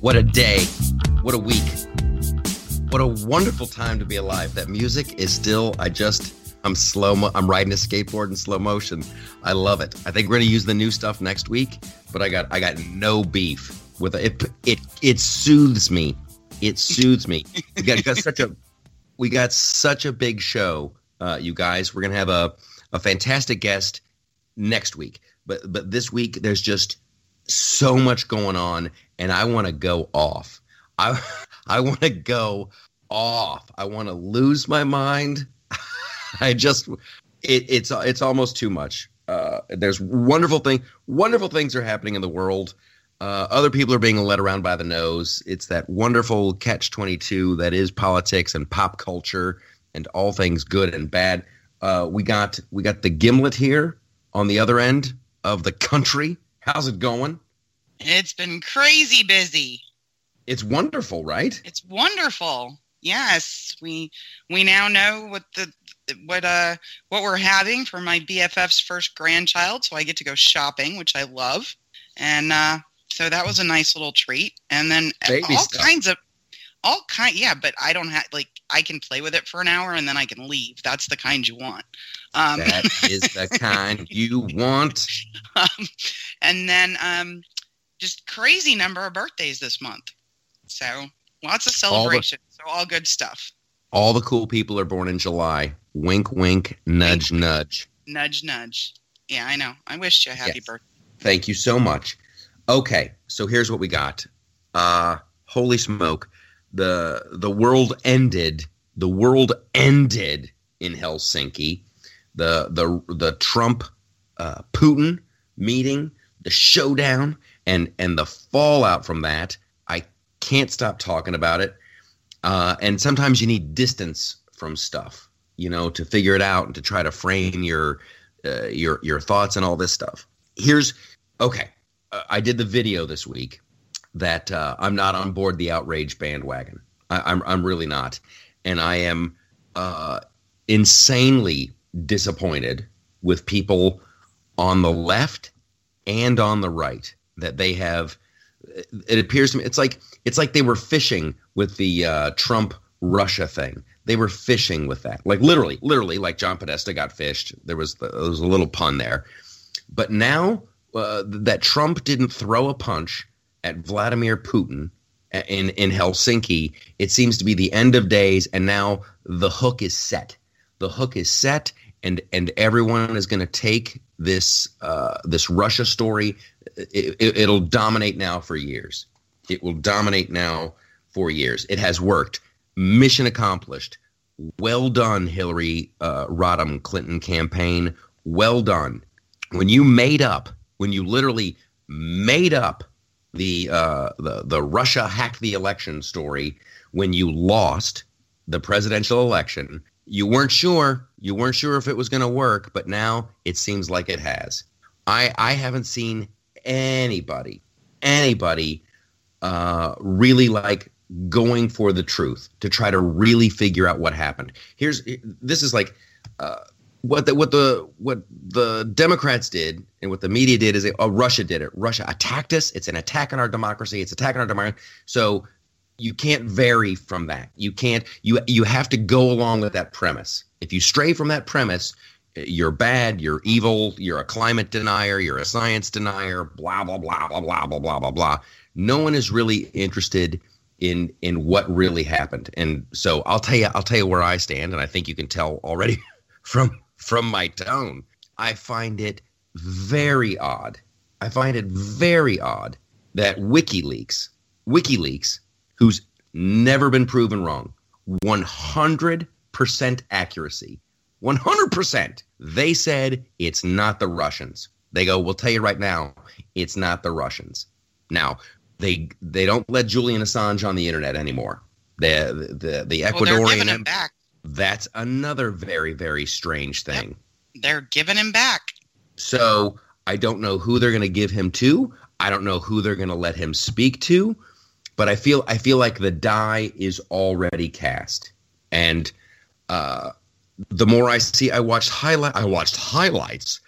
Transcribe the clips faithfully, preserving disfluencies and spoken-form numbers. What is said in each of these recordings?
What a day. What a week. What a wonderful time to be alive. That music is still, I just, I'm slow, mo- I'm riding a skateboard in slow motion. I love it. I think we're going to use the new stuff next week, but I got, I got no beef with it. It, it, it soothes me. It soothes me. We got, got such a, we got such a big show, uh, you guys. We're going to have a, a fantastic guest next week, but, but this week there's just so much going on, and I want to go off. I, I want to go off. I want to lose my mind. I just, it, it's, it's almost too much. Uh, there's wonderful thing, wonderful things are happening in the world. Uh, other people are being led around by the nose. It's that wonderful catch twenty-two that is politics and pop culture and all things good and bad. Uh, we got, we got the Gimlet here on the other end of the country. How's it going? It's been crazy busy. It's wonderful, right? It's wonderful. Yes, we we now know what the what uh what we're having for my B F F's first grandchild, so I get to go shopping, which I love, and uh, so that was a nice little treat. And then Baby all stuff. kinds of all kind, yeah. But I don't have like I can play with it for an hour and then I can leave. That's the kind you want. Um, That is the kind you want. um, and then um, just crazy number of birthdays this month. So lots of celebration. So all good stuff. All the cool people are born in July. Wink, wink, nudge, Wink. nudge. Nudge, nudge. Yeah, I know. I wish you a happy Yes. birthday. Thank you so much. Okay, so here's what we got. Uh, holy smoke. The the world ended. The world ended in Helsinki. The the the Trump uh, Putin meeting, the showdown, and and the fallout from that. I can't stop talking about it. Uh, and sometimes you need distance from stuff, you know, to figure it out and to try to frame your uh, your your thoughts and all this stuff. Here's okay. Uh, I did the video this week that uh, I'm not on board the outrage bandwagon. I, I'm I'm really not, and I am uh, insanely disappointed with people on the left and on the right that they have. It appears to me it's like it's like they were fishing with the uh, Trump Russia thing. They were fishing with that, like literally, literally, like John Podesta got fished. There was there was a little pun there, but now uh, that Trump didn't throw a punch at Vladimir Putin in in Helsinki, it seems to be the end of days, and now the hook is set. The hook is set, and and everyone is going to take this uh, this Russia story. It, it, it'll dominate now for years. It will dominate now for years. It has worked. Mission accomplished. Well done, Hillary uh, Rodham Clinton campaign. Well done. When you made up, when you literally made up the uh, the the Russia hacked the election story, when you lost the presidential election, you weren't sure. You weren't sure if it was going to work, but now it seems like it has. I I haven't seen anybody, anybody uh, really like going for the truth to try to really figure out what happened. Here's this is like uh, what the what the what the Democrats did and what the media did is they, oh, Russia did it. Russia attacked us. It's an attack on our democracy. It's attacking our democracy. So you can't vary from that. You can't. You you have to go along with that premise. If you stray from that premise, you're bad, you're evil, you're a climate denier, you're a science denier, blah, blah, blah, blah, blah, blah, blah, blah, blah. No one is really interested in in what really happened. And so I'll tell you, I'll tell you where I stand, and I think you can tell already from from my tone. I find it very odd. I find it very odd that WikiLeaks, WikiLeaks, who's never been proven wrong, one hundred percent accuracy, one hundred percent. They said it's not the Russians. They go, we'll tell you right now, it's not the Russians. Now, they they don't let Julian Assange on the internet anymore. The the the Ecuadorian, well, they're giving him back. That's another very, very strange thing. Yep. They're giving him back. So I don't know who they're going to give him to. I don't know who they're going to let him speak to. But I feel I feel like the die is already cast. And uh, the more I see, I watched highlight. I watched highlights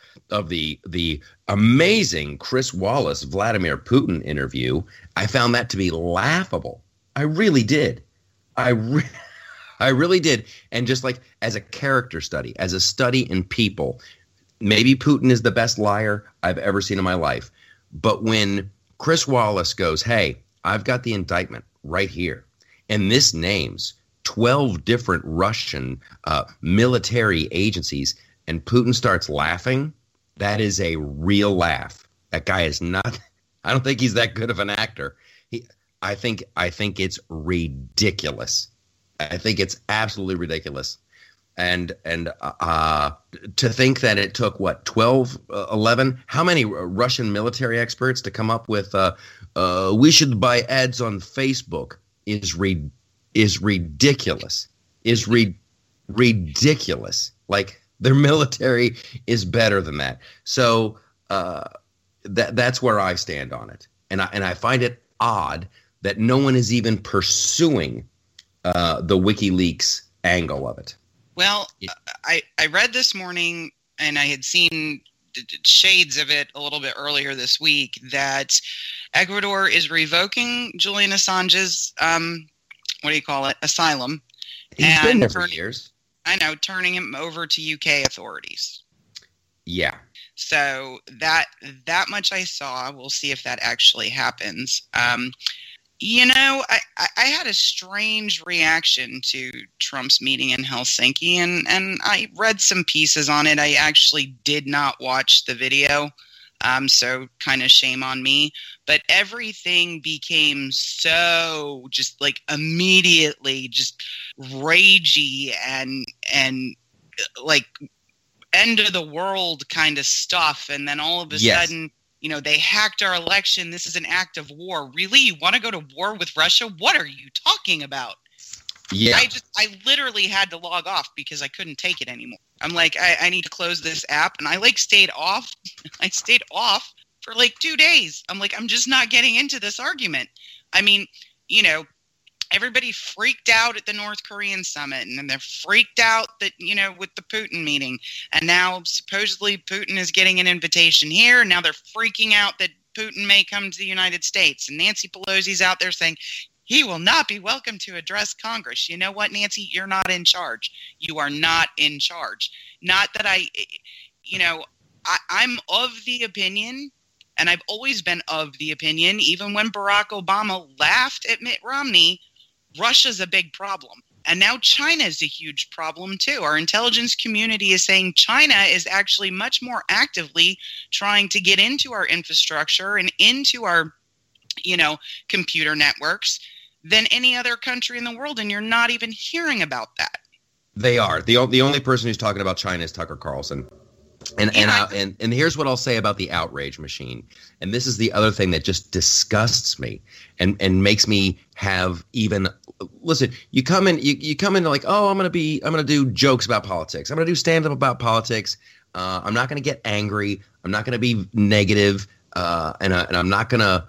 of the the amazing Chris Wallace Vladimir Putin interview, I found that to be laughable. I really did. I re- I really did. And just like as a character study, as a study in people, maybe Putin is the best liar I've ever seen in my life. But when Chris Wallace goes, hey, I've got the indictment right here, and this names twelve different Russian uh, military agencies, and Putin starts laughing, that is a real laugh. That guy is not – I don't think he's that good of an actor. He, I think I think it's ridiculous. I think it's absolutely ridiculous. And and uh, to think that it took, what, twelve, uh, eleven? How many Russian military experts to come up with uh, uh, we should buy ads on Facebook is re- is ridiculous. Is re- ridiculous. Like, their military is better than that. So uh, that that's where I stand on it. And I, and I find it odd that no one is even pursuing uh, the WikiLeaks angle of it. Well, I, I read this morning, and I had seen shades of it a little bit earlier this week, that Ecuador is revoking Julian Assange's, um, what do you call it, asylum. He's and been there for turn, years. I know, turning him over to U K authorities. Yeah. So that that much I saw. We'll see if that actually happens. Um, You know, I, I had a strange reaction to Trump's meeting in Helsinki, and, and I read some pieces on it. I actually did not watch the video, um, so kind of shame on me. But everything became so just like immediately just ragey and and like end of the world kind of stuff. And then all of a yes. sudden, you know, they hacked our election. This is an act of war. Really? You want to go to war with Russia? What are you talking about? Yeah. I just, I literally had to log off because I couldn't take it anymore. I'm like, I, I need to close this app. And I like stayed off. I stayed off for like two days. I'm like, I'm just not getting into this argument. I mean, you know, everybody freaked out at the North Korean summit, and then they're freaked out that, you know, with the Putin meeting. And now supposedly Putin is getting an invitation here. Now they're freaking out that Putin may come to the United States. And Nancy Pelosi's out there saying he will not be welcome to address Congress. You know what, Nancy? You're not in charge. You are not in charge. Not that I, you know, I, I'm of the opinion, and I've always been of the opinion, even when Barack Obama laughed at Mitt Romney, Russia's a big problem. And now China is a huge problem too. Our intelligence community is saying China is actually much more actively trying to get into our infrastructure and into our, you know, computer networks than any other country in the world. And you're not even hearing about that. They are. The, the only person who's talking about China is Tucker Carlson. And Yeah. and, I, and and here's what I'll say about the outrage machine. And this is the other thing that just disgusts me and, and makes me have even listen, you come in you, you come in like, oh, I'm gonna be I'm gonna do jokes about politics. I'm gonna do stand-up about politics. Uh, I'm not gonna get angry. I'm not gonna be negative, uh, and, uh, and I'm not gonna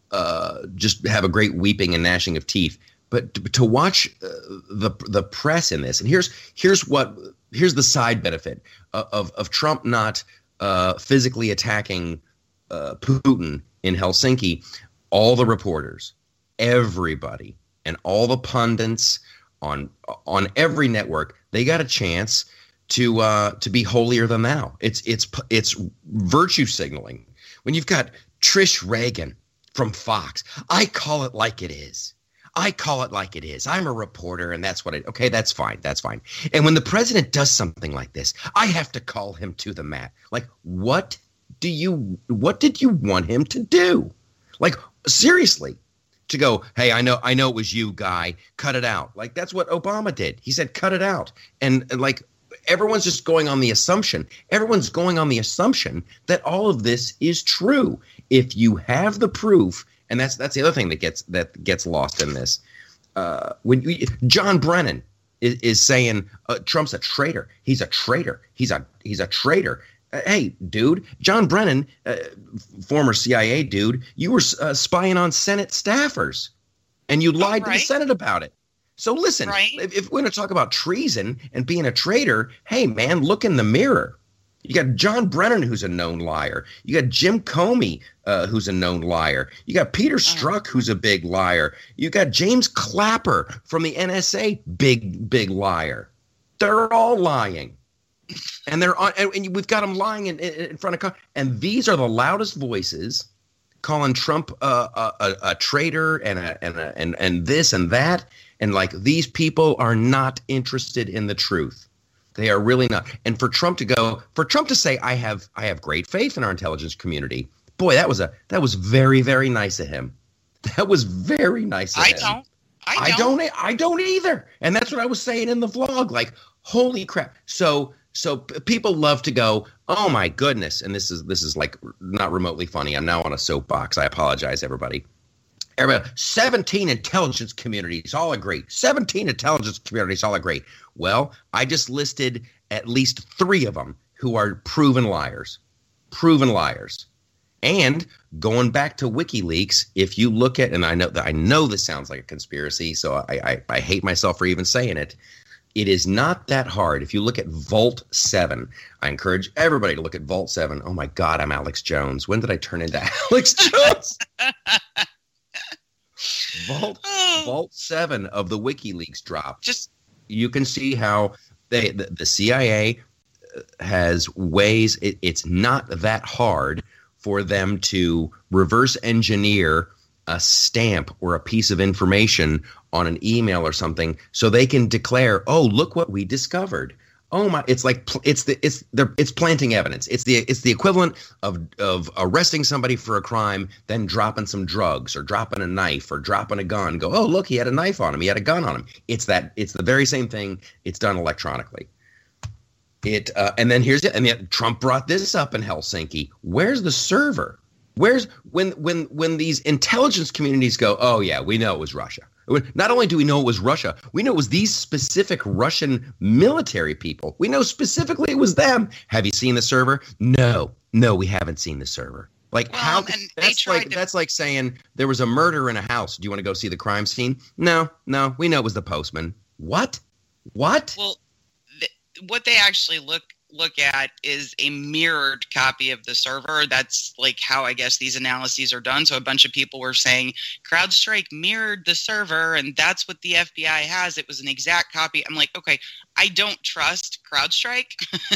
uh, just have a great weeping and gnashing of teeth. But to, to watch uh, the the press in this, and here's here's what here's the side benefit of of Trump not uh, physically attacking uh, Putin in Helsinki. All the reporters, everybody, and all the pundits on on every network, they got a chance to uh, to be holier than thou. It's it's it's virtue signaling. When you've got Trish Reagan from Fox, I call it like it is. I call it like it is. I'm a reporter, and that's what I – okay, that's fine. That's fine. And when the president does something like this, I have to call him to the mat. Like, what do you – what did you want him to do? Like, seriously, to go, hey, I know I know it was you, guy. Cut it out. Like, that's what Obama did. He said, cut it out. And, and like, everyone's just going on the assumption. Everyone's going on the assumption that all of this is true. If you have the proof – and that's that's the other thing that gets that gets lost in this. Uh, when you, John Brennan is, is saying uh, Trump's a traitor. He's a traitor. He's a he's a traitor. Uh, hey, dude, John Brennan, uh, former C I A dude, you were uh, spying on Senate staffers, and you lied oh, to right. the Senate about it. So listen, right. if, if we're going to talk about treason and being a traitor, hey man, look in the mirror. You got John Brennan, who's a known liar. You got Jim Comey, uh, who's a known liar. You got Peter Strzok, who's a big liar. You got James Clapper from the N S A, big, big liar. They're all lying. And they're on, and, and we've got them lying in, in, in front of, and these are the loudest voices calling Trump uh, a, a, a traitor and, a, and, a, and, and this and that. And like, these people are not interested in the truth. They are really not. And for Trump to go, for Trump to say, I have, I have great faith in our intelligence community. Boy, that was a, that was very, very nice of him. That was very nice of I him. don't. I I don't. don't. I don't either. And that's what I was saying in the vlog. Like, holy crap. So, so p- people love to go, oh my goodness. And this is, this is like not remotely funny. I'm now on a soapbox. I apologize, everybody. Everybody, seventeen intelligence communities all agree. seventeen intelligence communities all agree. Well, I just listed at least three of them who are proven liars. Proven liars. And going back to WikiLeaks, if you look at, and I know that I know this sounds like a conspiracy, so I, I, I hate myself for even saying it. It is not that hard. If you look at Vault seven, I encourage everybody to look at Vault seven. Oh my God, I'm Alex Jones. When did I turn into Alex Jones? Vault Oh. Vault seven of the WikiLeaks drop. Just You can see how they the, the C I A has ways. It, it's not that hard for them to reverse engineer a stamp or a piece of information on an email or something, so they can declare, "Oh, look what we discovered." Oh my! It's like it's the it's the it's planting evidence. It's the it's the equivalent of of arresting somebody for a crime, then dropping some drugs or dropping a knife or dropping a gun. Go, oh look, he had a knife on him. He had a gun on him. It's that. It's the very same thing. It's done electronically. It uh, and then here's it. And yet Trump brought this up in Helsinki. Where's the server? Where's when when when these intelligence communities go, oh yeah, we know it was Russia. Not only do we know it was Russia, we know it was these specific Russian military people. We know specifically it was them. Have you seen the server? No, no, we haven't seen the server. Like Well, how? and they That's tried like to- that's like saying there was a murder in a house. Do you want to go see the crime scene? No, no, we know it was the postman. What? What? well, th- what they actually look look at is a mirrored copy of the server. That's like how I guess these analyses are done. So a bunch of people were saying CrowdStrike mirrored the server, and that's what the F B I has. It was an exact copy. I'm like, okay, I don't trust CrowdStrike.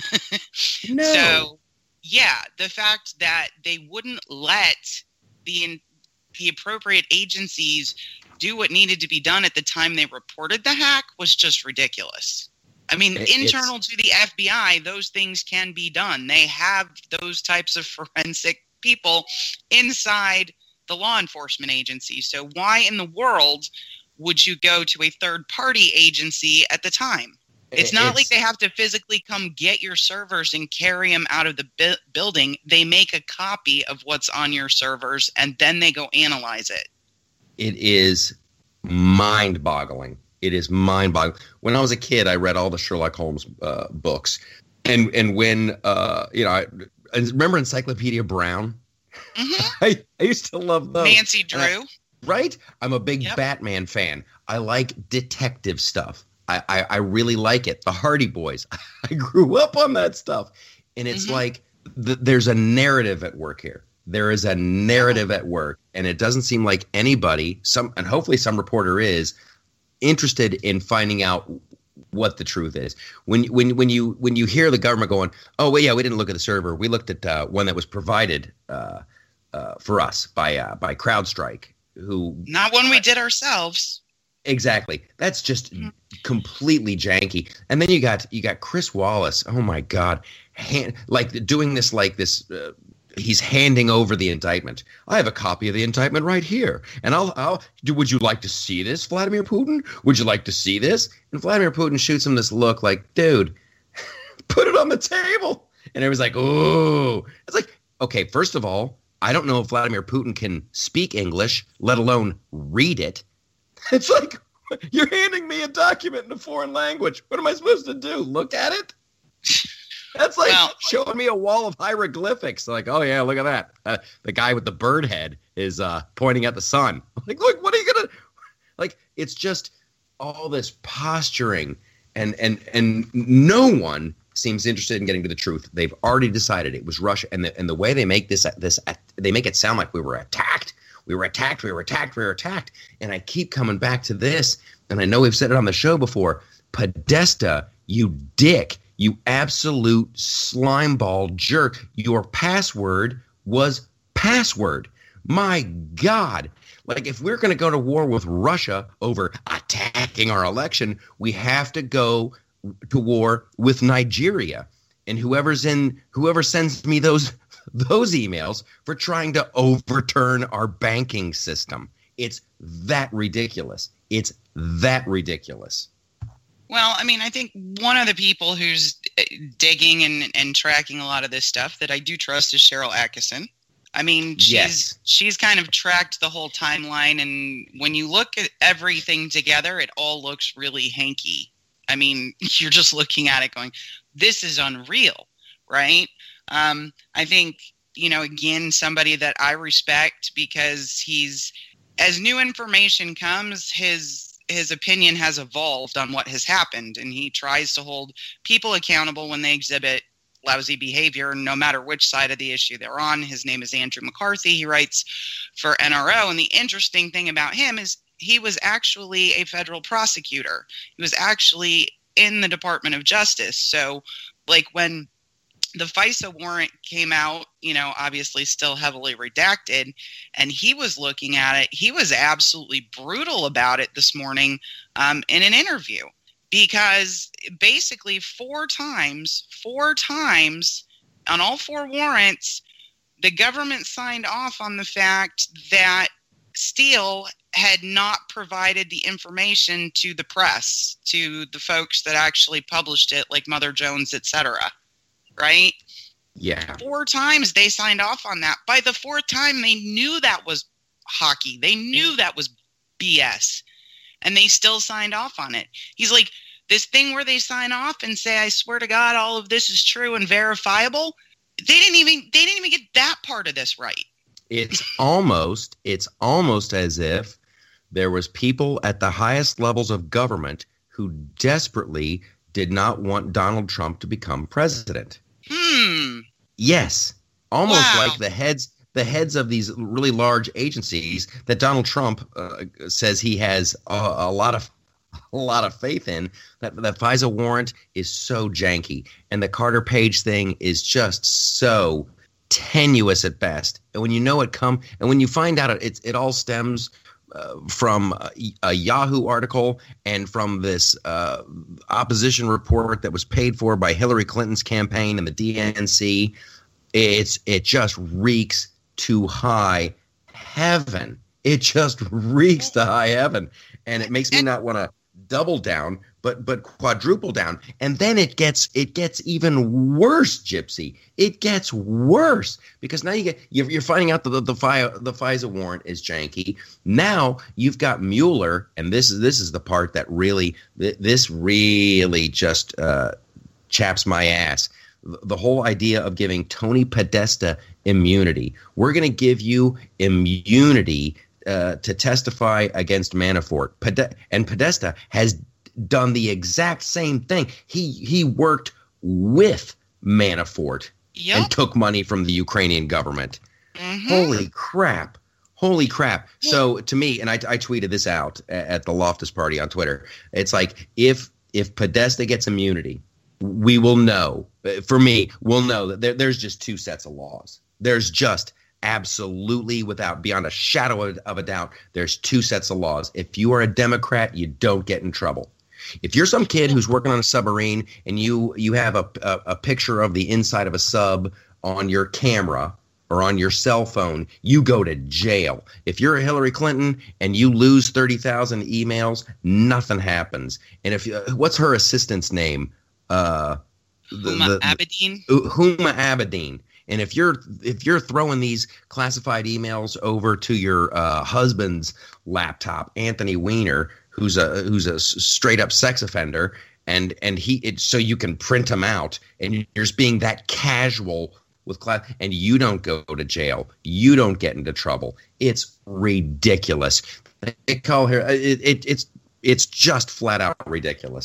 No. So, yeah, the fact that they wouldn't let the the appropriate agencies do what needed to be done at the time they reported the hack was just ridiculous. I mean, It- internal to the F B I, those things can be done. They have those types of forensic people inside the law enforcement agency. So why in the world would you go to a third-party agency at the time? It's not like they have to physically come get your servers and carry them out of the bu- building. They make a copy of what's on your servers, and then they go analyze it. It is mind-boggling. It is mind-boggling. When I was a kid, I read all the Sherlock Holmes uh, books, and and when uh, you know, I, I remember Encyclopedia Brown. Mhm. I, I used to love those. Nancy And I- Drew. right? I'm a big Yep. Batman fan. I like detective stuff. I, I, I really like it. The Hardy Boys. I grew up on that stuff. And it's Mhm. like th- there's a narrative at work here. There is a narrative at work. And it doesn't seem like anybody, some and hopefully some reporter is, interested in finding out what the truth is. When when when you when you hear the government going, oh well, yeah, we didn't look at the server. We looked at uh, one that was provided uh, uh, for us by uh, by CrowdStrike, who Not one we did ourselves. exactly. That's just Mhm. completely janky. And then you got you got Chris Wallace. Oh my God, hand, like doing this like this. Uh, he's handing over the indictment. I have a copy of the indictment right here, and I'll. I'll. Do, would you like to see this, Vladimir Putin? Would you like to see this? And Vladimir Putin shoots him this look like, dude, put it on the table. And everyone's like, oh, it's like, okay. First of all, I don't know if Vladimir Putin can speak English, let alone read it. It's like, you're handing me a document in a foreign language. What am I supposed to do? Look at it? That's like Well- showing me a wall of hieroglyphics. Like, oh yeah, look at that. Uh, the guy with the bird head is uh, pointing at the sun. Like, look, what are you gonna? Like, it's just all this posturing, and and and no one seems interested in getting to the truth. They've already decided it was Russia, and the and the way they make this this they make it sound like we were attacked. We were attacked. We were attacked. We were attacked. And I keep coming back to this, and I know we've said it on the show before. Podesta, you dick, you absolute slimeball jerk. Your password was password. My God. Like, if we're going to go to war with Russia over attacking our election, we have to go to war with Nigeria. And whoever's in, whoever sends me those those emails for trying to overturn our banking system. It's that ridiculous. It's that ridiculous. Well, I mean, I think one of the people who's digging and, and tracking a lot of this stuff that I do trust is Cheryl Atkinson. I mean, she's yes. she's kind of tracked the whole timeline, and when you look at everything together, it all looks really hanky. I mean, you're just looking at it going, this is unreal, right? Um, I think, you know, again, somebody that I respect because he's, as new information comes, his his opinion has evolved on what has happened, and he tries to hold people accountable when they exhibit lousy behavior, no matter which side of the issue they're on. His name is Andrew McCarthy. He writes for N R O, and the interesting thing about him is he was actually a federal prosecutor. He was actually in the Department of Justice. So, like, when the FISA warrant came out, you know, obviously still heavily redacted, and he was looking at it, he was absolutely brutal about it this morning um, in an interview. Because basically four times, four times on all four warrants, the government signed off on the fact that Steele had not provided the information to the press, to the folks that actually published it, like Mother Jones, et cetera. Right? Yeah. Four times they signed off on that. By the fourth time, they knew that was hockey. They knew that was B S. And they still signed off on it. He's like, this thing where they sign off and say, I swear to God, all of this is true and verifiable. They didn't even they didn't even get that part of this right. It's almost it's almost as if there was people at the highest levels of government who desperately did not want Donald Trump to become president. Hmm. Yes. Almost Wow. like the heads the heads of these really large agencies that Donald Trump uh, says he has a, a lot of a lot of faith in. That the FISA warrant is so janky, and the Carter Page thing is just so tenuous at best. And when you know it come, and when you find out it, it, it all stems uh, from a, a Yahoo article and from this uh, opposition report that was paid for by Hillary Clinton's campaign and the D N C. It's it just reeks to high heaven. It just reeks to high heaven, and it makes me not want to double down, but but quadruple down. And then it gets it gets even worse, Gypsy. It gets worse because now you get you're, you're finding out that the the, FISA, the FISA warrant is janky. Now you've got Mueller, and this is this is the part that really this really just uh, chaps my ass. The whole idea of giving Tony Podesta immunity. We're going to give you immunity uh, to testify against Manafort. Pod- and Podesta has done the exact same thing. He he worked with Manafort Yep. and took money from the Ukrainian government. Mm-hmm. Holy crap. Holy crap. So to me, and I, I tweeted this out at the Loftus party on Twitter. It's like if if Podesta gets immunity, we will know, for me, we'll know that there, there's just two sets of laws. There's just absolutely, without beyond a shadow of, of a doubt, there's two sets of laws. If you are a Democrat, you don't get in trouble. If you're some kid who's working on a submarine and you you have a, a, a picture of the inside of a sub on your camera or on your cell phone, you go to jail. If you're a Hillary Clinton and you lose thirty thousand emails, nothing happens. And if uh, what's her assistant's name? Uh, the, Huma the, Abedin. Huma Abedin. And if you're if you're throwing these classified emails over to your uh, husband's laptop, Anthony Weiner, who's a who's a straight up sex offender, and and he it, so you can print them out, and you're just being that casual with class, and you don't go to jail, you don't get into trouble. It's ridiculous. They call her it, it it's it's just flat out ridiculous.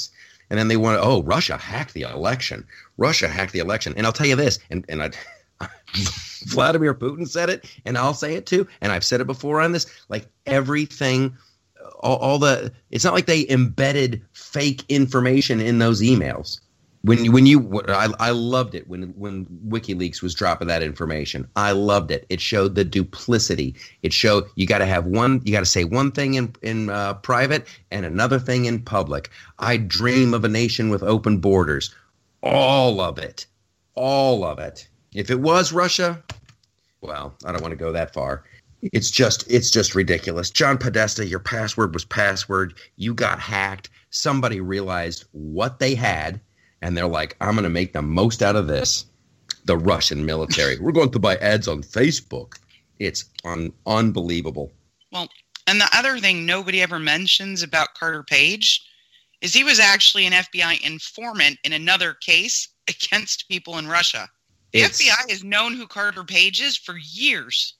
And then they want to, oh, Russia hacked the election. Russia hacked the election. And I'll tell you this, and, and I, Vladimir Putin said it, and I'll say it too, and I've said it before on this, like everything, all, all the, it's not like they embedded fake information in those emails. When you, when you, I, I loved it when when WikiLeaks was dropping that information. I loved it. It showed the duplicity. It showed you got to have one, you got to say one thing in in uh, private and another thing in public. I dream of a nation with open borders. All of it, all of it. If it was Russia, well, I don't want to go that far. It's just, it's just ridiculous. John Podesta, your password was password. You got hacked. Somebody realized what they had. And they're like, I'm going to make the most out of this. The Russian military. We're going to buy ads on Facebook. It's un- unbelievable. Well, and the other thing nobody ever mentions about Carter Page is he was actually an F B I informant in another case against people in Russia. The it's, F B I has known who Carter Page is for years.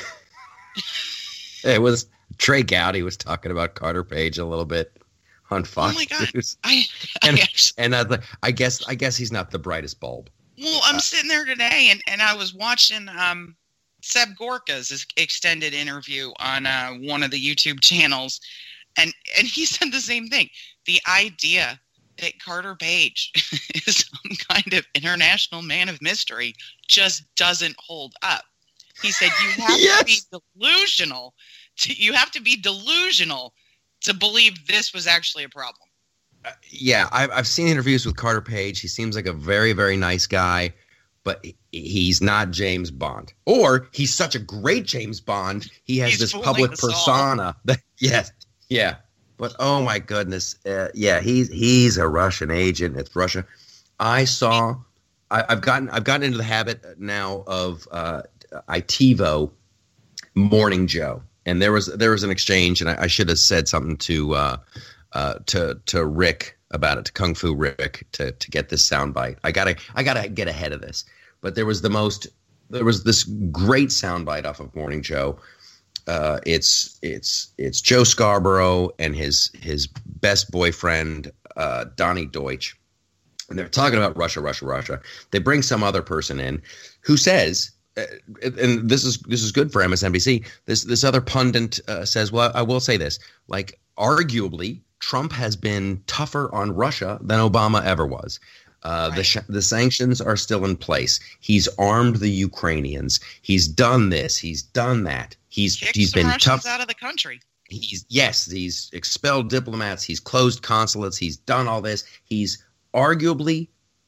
It was Trey Gowdy was talking about Carter Page a little bit on Fox oh my God. News. I, I and actually, and I, I guess I guess he's not the brightest bulb. Well, I'm uh, sitting there today, and, and I was watching um, Seb Gorka's extended interview on uh, one of the YouTube channels, and, and he said the same thing. The idea that Carter Page is some kind of international man of mystery just doesn't hold up. He said you have yes. to be delusional. To, you have to be delusional to believe this was actually a problem. Uh, yeah, I've, I've seen interviews with Carter Page. He seems like a very, very nice guy, but he's not James Bond. Or he's such a great James Bond, he has he's this public persona. That, yes, yeah. But oh my goodness, uh, yeah, he's he's a Russian agent. It's Russia. I saw. I, I've gotten I've gotten into the habit now of uh, I TiVo Morning Joe. And there was there was an exchange, and I, I should have said something to uh, uh, to to Rick about it, to Kung Fu Rick, to to get this soundbite. I gotta I gotta get ahead of this. But there was the most there was this great soundbite off of Morning Joe. Uh, it's it's it's Joe Scarborough and his his best boyfriend uh, Donnie Deutsch, and they're talking about Russia, Russia, Russia. They bring some other person in who says. Uh, and this is this is good for M S N B C. This this other pundit uh, says, well, I will say this, like arguably Trump has been tougher on Russia than Obama ever was. Uh, right. The sh- the sanctions are still in place. He's armed the Ukrainians. He's done this. He's done that. He's Kicked he's been Russians tough out of the country. He's yes. He's expelled diplomats. He's closed consulates. He's done all this. He's arguably,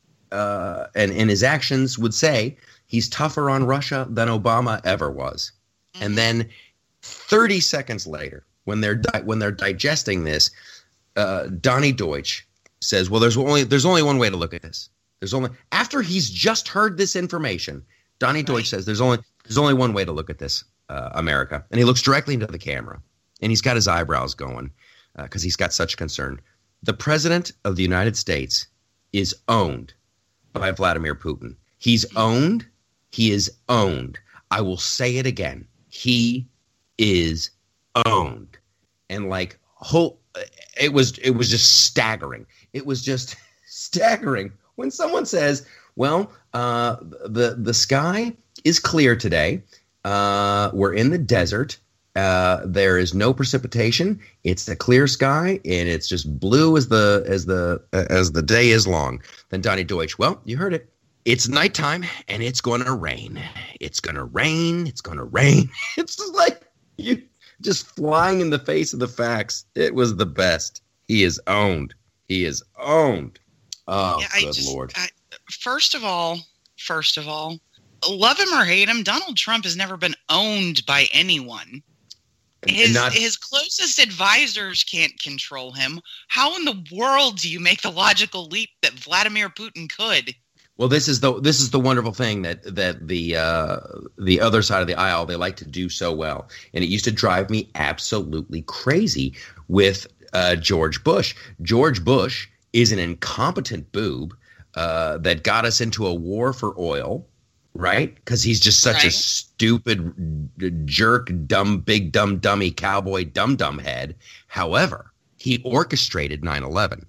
uh, and and his actions would say. He's tougher on Russia than Obama ever was. Mm-hmm. And then thirty seconds later, when they're di- when they're digesting this, uh, Donnie Deutsch says, "Well, there's only there's only one way to look at this. There's only after he's just heard this information, Donnie right. Deutsch says there's only there's only one way to look at this, uh, America." And he looks directly into the camera, and he's got his eyebrows going because uh, he's got such concern. The president of the United States is owned by Vladimir Putin. He's owned. He is owned. I will say it again. He is owned. And like whole it was it was just staggering. It was just staggering when someone says, well, uh, the the sky is clear today. Uh, we're in the desert. Uh, there is no precipitation. It's a clear sky, and it's just blue as the as the as the day is long. Then Donnie Deutsch, well, you heard it. It's nighttime and it's going to rain. It's going to rain. It's going to rain. It's just like you just flying in the face of the facts. It was the best. He is owned. He is owned. Oh, yeah, good just, Lord. I, first of all, first of all, love him or hate him, Donald Trump has never been owned by anyone. His, not, his closest advisors can't control him. How in the world do you make the logical leap that Vladimir Putin could? Well, this is the this is the wonderful thing that that the uh, the other side of the aisle, they like to do so well, and it used to drive me absolutely crazy with uh, George Bush. George Bush is an incompetent boob uh, that got us into a war for oil, right? Because he's just such right. a stupid jerk, dumb, big dumb dummy cowboy dum dum head. However, he orchestrated nine eleven.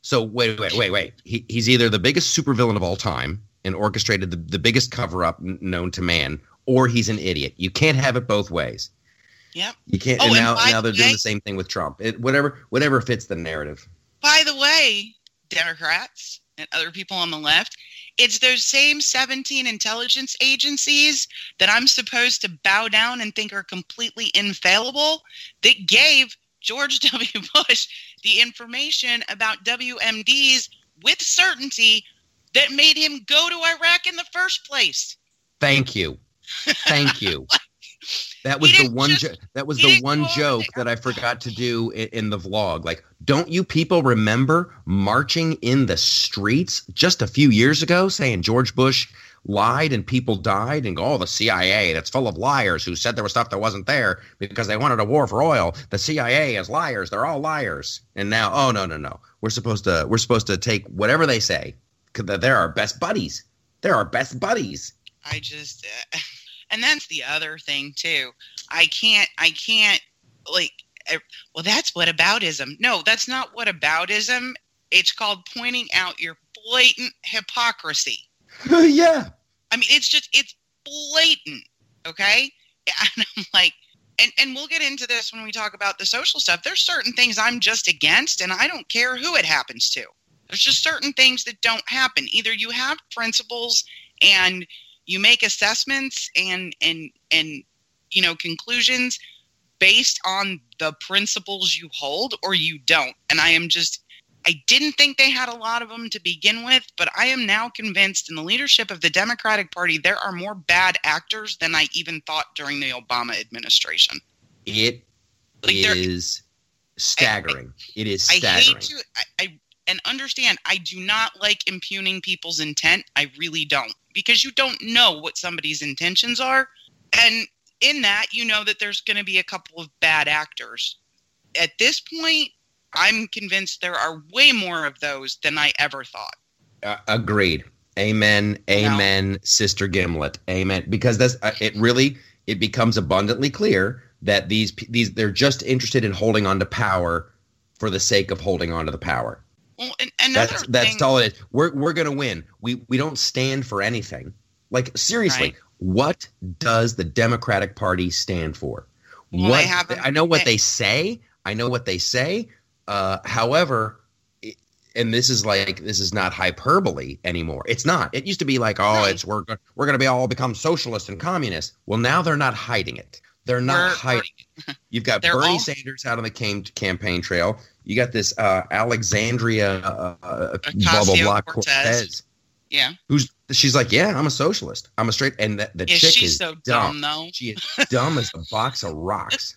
So wait, wait, wait, wait. He, he's either the biggest supervillain of all time and orchestrated the, the biggest cover-up n- known to man, or he's an idiot. You can't have it both ways. Yep. You can't. Oh, and and now, by now they're the doing way- the same thing with Trump. It, whatever, whatever fits the narrative. By the way, Democrats and other people on the left, it's those same seventeen intelligence agencies that I'm supposed to bow down and think are completely infallible that gave George W. Bush the information about W M Ds with certainty that made him go to Iraq in the first place. Thank you. Thank you. That was He the didn't one. just- Jo- that was he the didn't one go over joke there. that I forgot to do in, in the vlog. Like, don't you people remember marching in the streets just a few years ago, saying George Bush lied and people died, and oh, the C I A that's full of liars who said there was stuff that wasn't there because they wanted a war for oil. The C I A is liars. They're all liars. And now, oh no, no, no. We're supposed to. We're supposed to take whatever they say because they're our best buddies. They're our best buddies. I just, uh, and that's the other thing too. I can't, I can't, like, uh, well, that's whataboutism. No, that's not whataboutism. It's called pointing out your blatant hypocrisy. Yeah. I mean, it's just, it's blatant, okay? And I'm like, and, and we'll get into this when we talk about the social stuff. There's certain things I'm just against, and I don't care who it happens to. There's just certain things that don't happen. Either you have principles and you make assessments and and and you know conclusions based on the principles you hold, or you don't. And I am just I didn't think they had a lot of them to begin with, but I am now convinced in the leadership of the Democratic Party there are more bad actors than I even thought during the Obama administration. It Like, there- is staggering. it is I staggering. hate to I, I and understand I do not like impugning people's intent. I really don't, because you don't know what somebody's intentions are, and in that you know that there's going to be a couple of bad actors. At this point, I'm convinced there are way more of those than I ever thought. Uh, agreed. Amen. Amen. Sister Gimlet. Amen. Because that's uh, it. Really, it becomes abundantly clear that these these they're just interested in holding on to power for the sake of holding on to the power. Well, and another That's that's thing, all it is. We're we're gonna win. We we don't stand for anything. Like seriously, Right. what does the Democratic Party stand for? Well, what they haven't- I know what they- they say. I know what they say. Uh, however, it- and this is like this is not hyperbole anymore. It's not. It used to be like, oh, No. it's we're go- we're gonna be all become socialist and communist. Well, now they're not hiding it. They're not We're- hiding it. You've got They're Bernie all- Sanders out on the cam- campaign trail. You got this uh, Alexandria uh, uh, blah blah blah Ocasio-Cortez. Cortez, yeah, who's she's like, yeah, I'm a socialist. I'm a straight, and the, the yeah, chick she's is so dumb. dumb though. She is dumb as a box of rocks.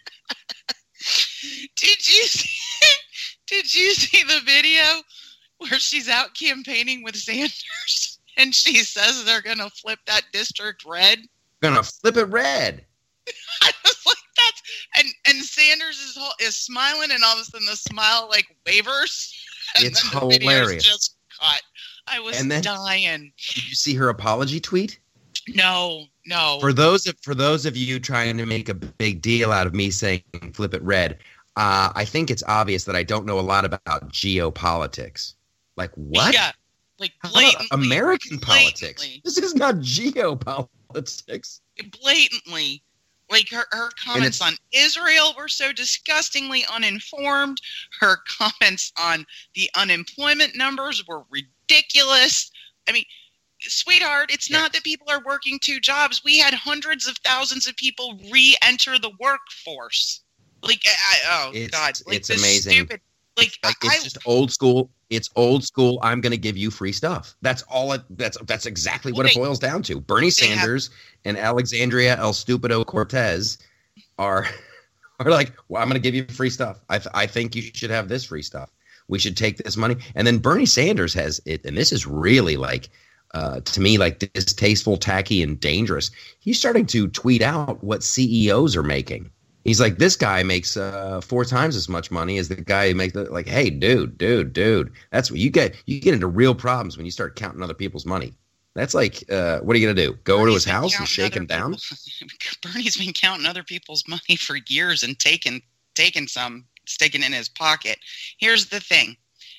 Did you see, did you see the video where she's out campaigning with Sanders and she says they're going to flip that district red? Gonna flip it red. I was like, that's and and Sanders is whole- is smiling, and all of a sudden the smile like wavers. And It's then the video's hilarious. just cut. I was And then- dying. Did you see her apology tweet? No, no. For those of, for those of you trying to make a big deal out of me saying flip it red, uh, I think it's obvious that I don't know a lot about geopolitics. Like what? Yeah, like How about blatantly, American politics. blatantly. This is not geopolitics. blatantly. Like her, her comments it's- on Israel were so disgustingly uninformed. Her comments on the unemployment numbers were ridiculous. I mean, sweetheart, it's Yeah. not that people are working two jobs. We had hundreds of thousands of people re-enter the workforce. Like, I, I- oh It's- God, like it's the amazing. Stupid, like, Like I, it's just old school. It's old school. I'm going to give you free stuff. That's all. It, that's that's exactly Well, what they- it boils down to. Bernie they have- Sanders and Alexandria El Stupido Cortez are are like, well, I'm going to give you free stuff. I th- I think you should have this free stuff. We should take this money. And then Bernie Sanders has it, and this is really like uh, to me like distasteful, tacky, and dangerous. He's starting to tweet out what C E Os are making. He's like, this guy makes uh, four times as much money as the guy who makes the, like, hey, dude, dude, dude. That's what you get. You get into real problems when you start counting other people's money. That's like, uh, what are you gonna do? Go to his Bernie's been house and counting shake other him down? people- Bernie's been counting other people's money for years and taking taking some, sticking in his pocket. Here's the thing: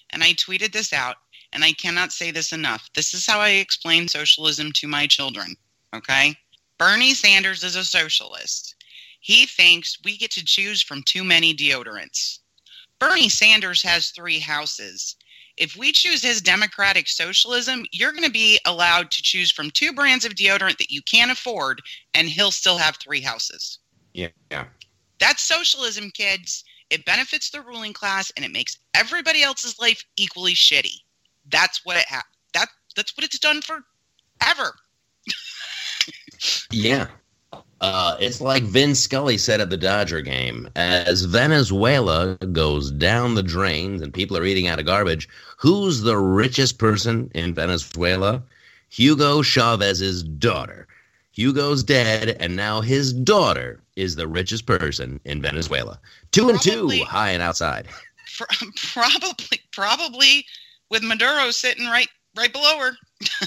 and I tweeted this out, and I cannot say this enough. This is how I explain socialism to my children, okay? Bernie Sanders is a socialist. He thinks we get to choose from too many deodorants. Bernie Sanders has three houses. If we choose his democratic socialism, you're going to be allowed to choose from two brands of deodorant that you can't afford, and he'll still have three houses. Yeah. yeah. That's socialism, kids. It benefits the ruling class, and it makes everybody else's life equally shitty. That's what it ha- that that's what it's done forever. Yeah. Uh, it's like Vin Scully said at the Dodger game. As Venezuela goes down the drains and people are eating out of garbage, who's the richest person in Venezuela? Hugo Chavez's daughter. Hugo's dead, and now his daughter is the richest person in Venezuela. Two and probably, two, high and outside. Probably, probably with Maduro sitting right, right below her.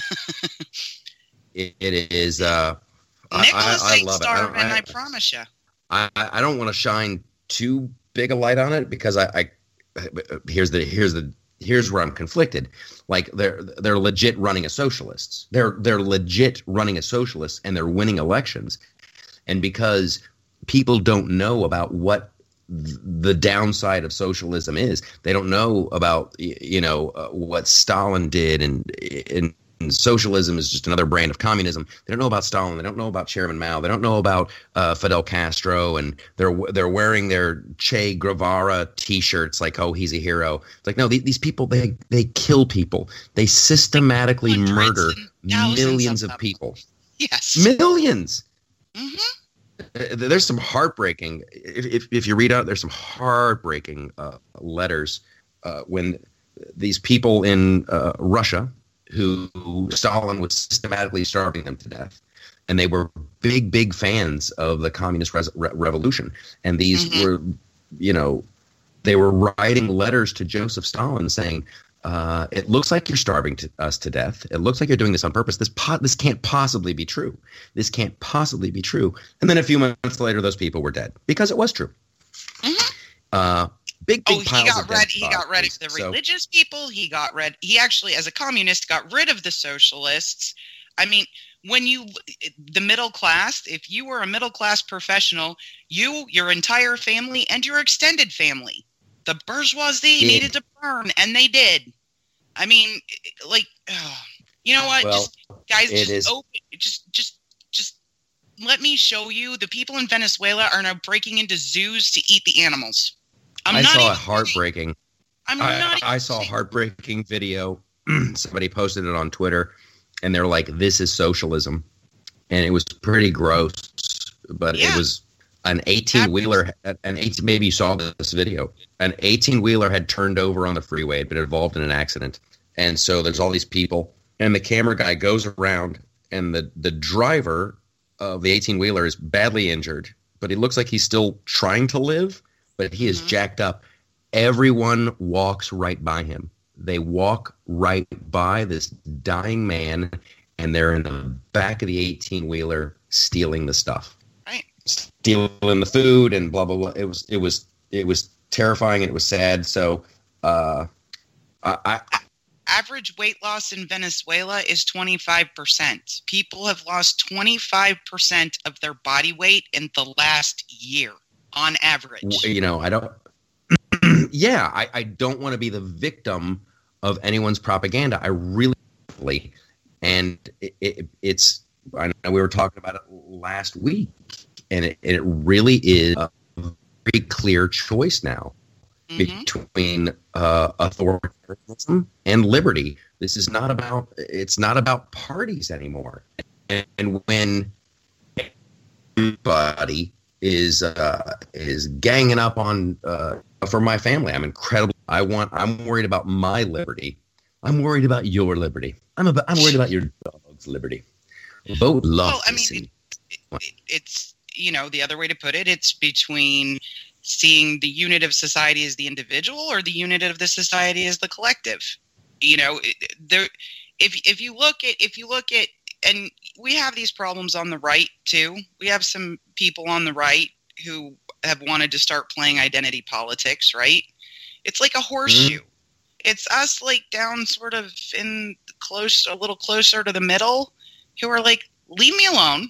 it, it is. Uh, Nicholas I, I, I ain't love starving, it. I, I, I promise you. I, I don't want to shine too big a light on it because I, I here's the here's the here's where I'm conflicted. Like they're they're legit running as socialists. They're they're legit running as socialists and they're winning elections. And because people don't know about what the downside of socialism is, they don't know about you know uh, what Stalin did and and. And socialism is just another brand of communism. They don't know about Stalin. They don't know about Chairman Mao. They don't know about uh, Fidel Castro. And they're they're wearing their Che Guevara T-shirts like, oh, he's a hero. It's like, no, these, these people, they they kill people. They systematically Hundreds murder millions of of people. Yes. Millions. Mm-hmm. There's some heartbreaking. If, if, if you read out, there's some heartbreaking uh, letters uh, when these people in uh, Russia, who Stalin was systematically starving them to death. And they were big, big fans of the communist res- re- revolution. And these mm-hmm. were, you know, they were writing letters to Joseph Stalin saying, uh, it looks like you're starving to, us to death. It looks like you're doing this on purpose. This po- this can't possibly be true. This can't possibly be true. And then a few months later, those people were dead because it was true. Mm-hmm. Uh, Big, big oh, he got rid. He got rid of the so. religious people. He got rid. He actually, as a communist, got rid of the socialists. I mean, when you, the middle class, if you were a middle class professional, you, your entire family, and your extended family, the bourgeoisie did. needed to burn, and they did. I mean, like, oh, you know what, well, just, guys, just is. open, just, just, just let me show you. The people in Venezuela are now breaking into zoos to eat the animals. I'm I not saw even a heartbreaking. I'm I, not I saw a heartbreaking video. Somebody posted it on Twitter, and they're like, "This is socialism," and it was pretty gross. But yeah. it was an eighteen-wheeler. An eighteen, maybe you saw this video. An eighteen-wheeler had turned over on the freeway, had been involved in an accident, and so there's all these people, and the camera guy goes around, and the the driver of the eighteen-wheeler is badly injured, but he looks like he's still trying to live. But he is mm-hmm. jacked up. Everyone walks right by him. They walk right by this dying man, and they're in the back of the eighteen-wheeler stealing the stuff, right? Stealing the food and blah blah blah. It was it was it was terrifying and it was sad. So, uh, I, I average weight loss in Venezuela is twenty-five percent. People have lost twenty-five percent of their body weight in the last year. On average, you know, I don't. yeah, I, I don't want to be the victim of anyone's propaganda. I really, and it, it, it's. I know we were talking about it last week, and it, it really is a very clear choice now mm-hmm. between uh, authoritarianism and liberty. This is not about. It's not about parties anymore, and, and when everybody is uh, is ganging up on uh, for my family. I'm incredible. I want. I'm worried about my liberty. I'm worried about your liberty. I'm about. I'm worried about your dog's liberty. Vote love. Well, I mean, it, it, it's you know the other way to put it. It's between seeing the unit of society as the individual or the unit of the society as the collective. You know, there. If if you look at if you look at and we have these problems on the right too. We have some people on the right who have wanted to start playing identity politics, right? It's like a horseshoe. Mm-hmm. it's us like down sort of in close, a little closer to the middle, who are like, leave me alone.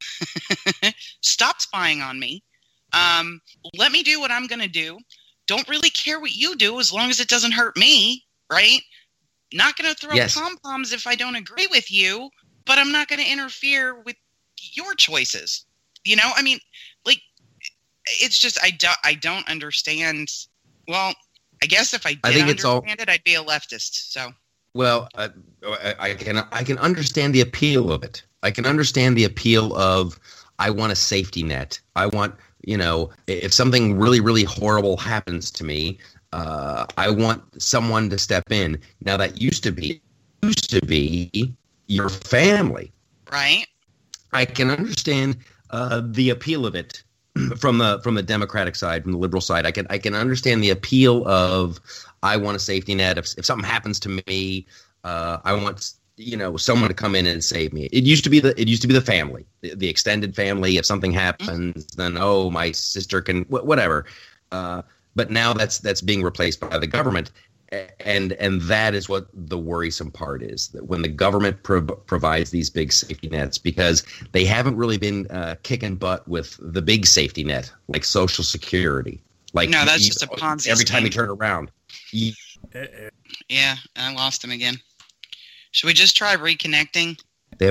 Stop spying on me. Um, let me do what I'm going to do. Don't really care what you do as long as it doesn't hurt me, right? Not going to throw Yes. pom-poms if I don't agree with you, but I'm not going to interfere with your choices. You know, I mean, like, it's just, I, do, I don't understand. Well, I guess if I did I think it's understand all- it, I'd be a leftist, so. Well, uh, I, I can I can understand the appeal of it. I can understand the appeal of I want a safety net. I want, you know, if something really, really horrible happens to me, uh, I want someone to step in. Now that used to be used to be your family. Right? I can understand uh, the appeal of it from the from the Democratic side, from the liberal side. I can I can understand the appeal of I want a safety net. If if something happens to me, uh, I want you know someone to come in and save me. It used to be the it used to be the family, the, the extended family. If something happens, then oh, my sister can wh- whatever. Uh, but now that's that's being replaced by the government. And and that is what the worrisome part is, that when the government pro- provides these big safety nets, because they haven't really been uh, kicking butt with the big safety net like Social Security. Like No, that's you- just a Ponzi every time you scheme. turn around. You, Yeah, I lost him again. Should we just try reconnecting?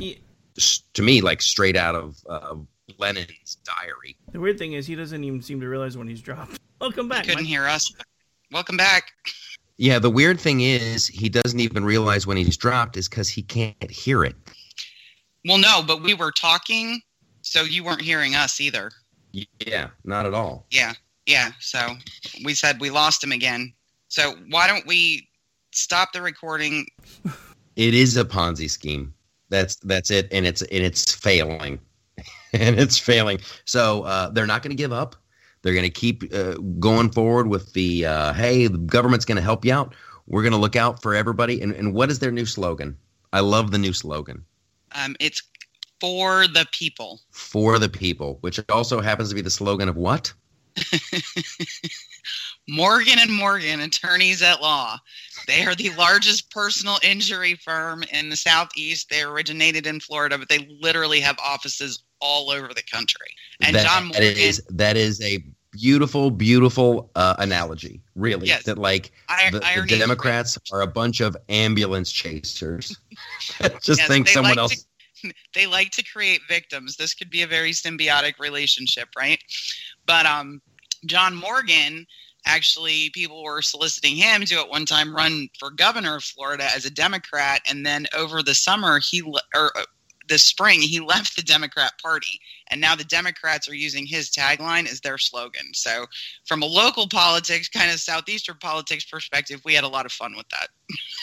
to me, like straight out of uh, Lenin's diary. The weird thing is he doesn't even seem to realize when he's dropped. Welcome back. He couldn't Mike. hear us. Welcome back. Yeah, the weird thing is he doesn't even realize when he's dropped is because he can't hear it. Well, no, but we were talking, so you weren't hearing us either. Yeah, not at all. Yeah, yeah. So we said we lost him again. So why don't we stop the recording? It is a Ponzi scheme. That's that's it, and it's and it's failing, and it's failing. So uh, they're not going to give up. They're going to keep uh, going forward with the uh, hey, the government's going to help you out. We're going to look out for everybody. And, and what is their new slogan? I love the new slogan. Um, it's for the people. For the people, which also happens to be the slogan of what? Morgan and Morgan, attorneys at law. They are the largest personal injury firm in the Southeast. They originated in Florida, but they literally have offices all over the country. And that, John Morgan, that is that is a beautiful, beautiful uh, analogy. Really, Yes. that like I, the, the irony is Democrats are a bunch of ambulance chasers. Just Yes, think they someone like else. to- they like to create victims. This could be a very symbiotic relationship, right? But um, John Morgan, actually, people were soliciting him to at one time run for governor of Florida as a Democrat, and then over the summer, he le- or uh, this spring, he left the Democrat Party, and now the Democrats are using his tagline as their slogan. So, from a local politics, kind of southeastern politics perspective, we had a lot of fun with that.